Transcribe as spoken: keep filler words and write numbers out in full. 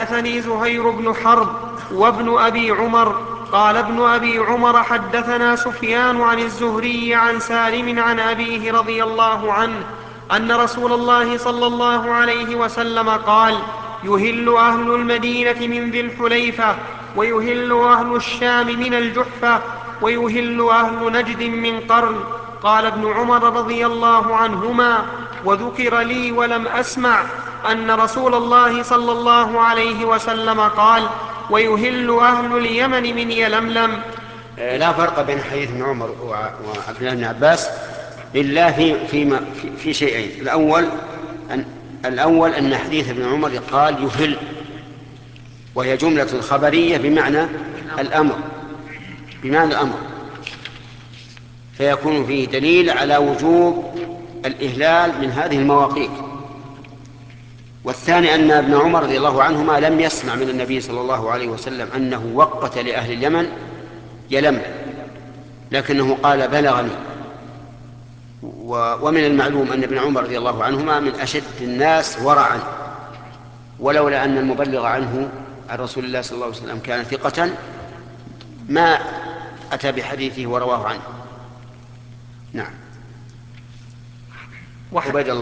حدثني زهير بن حرب وابن أبي عمر قال ابن أبي عمر حدثنا سفيان عن الزهري عن سالم عن أبيه رضي الله عنه أن رسول الله صلى الله عليه وسلم قال: يهل أهل المدينة من ذي الحليفة، ويهل أهل الشام من الجحفة، ويهل أهل نجد من قرن. قال ابن عمر رضي الله عنهما: وذكر لي ولم أسمع أن رسول الله صلى الله عليه وسلم قال: ويهل أهل اليمن من يلملم. لا فرق بين حديث ابن عمر وعبد الله بن عباس إلا في, في, في شيئين. الأول أن, الأول أن حديث ابن عمر قال يهل، وهي جملة خبرية بمعنى الأمر بمعنى الأمر فيكون فيه دليل على وجوب الإهلال من هذه المواقيت. والثاني أن ابن عمر رضي الله عنهما لم يسمع من النبي صلى الله عليه وسلم أنه وقت لأهل اليمن يلملم، لكنه قال بلغني. ومن المعلوم أن ابن عمر رضي الله عنهما من أشد الناس ورعا، ولولا أن المبلغ عنه عن رسول الله صلى الله عليه وسلم كان ثقة ما أتى بحديثه ورواه عنه. نعم. وحد